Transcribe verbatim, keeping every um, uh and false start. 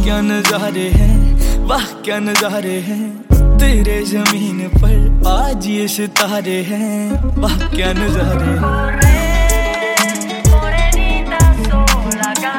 क्या नजारे हैं, वाह क्या नजारे हैं। तेरे जमीन पर आज ये सितारे हैं, वाह क्या नजारे हैं।